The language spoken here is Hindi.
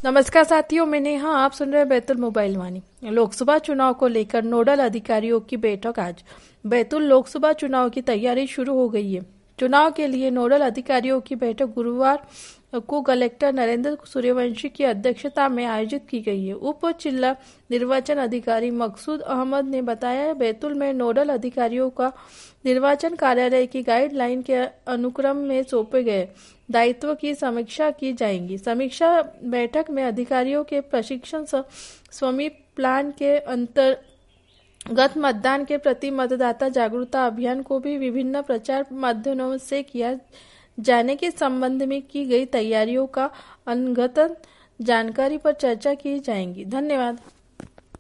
नमस्कार साथियों, मैं नेहा। आप सुन रहे हैं बैतूल मोबाइल वाणी। लोकसभा चुनाव को लेकर नोडल अधिकारियों की बैठक आज। बैतूल लोकसभा चुनाव की तैयारी शुरू हो गई है। चुनाव के लिए नोडल अधिकारियों की बैठक गुरुवार को कलेक्टर नरेंद्र सूर्यवंशी की अध्यक्षता में आयोजित की गई है। उप जिला निर्वाचन अधिकारी मकसूद अहमद ने बताया, बैतूल में नोडल अधिकारियों का निर्वाचन कार्यालय की गाइडलाइन के अनुक्रम में सौंपे गए दायित्व की समीक्षा की जाएगी। समीक्षा बैठक में अधिकारियों के प्रशिक्षण स्वामित्व प्लान के अंतर्गत मतदान के प्रति मतदाता जागरूकता अभियान को भी विभिन्न प्रचार माध्यमों से किया जाने के संबंध में की गई तैयारियों का अद्यतन जानकारी पर चर्चा की जाएगी। धन्यवाद।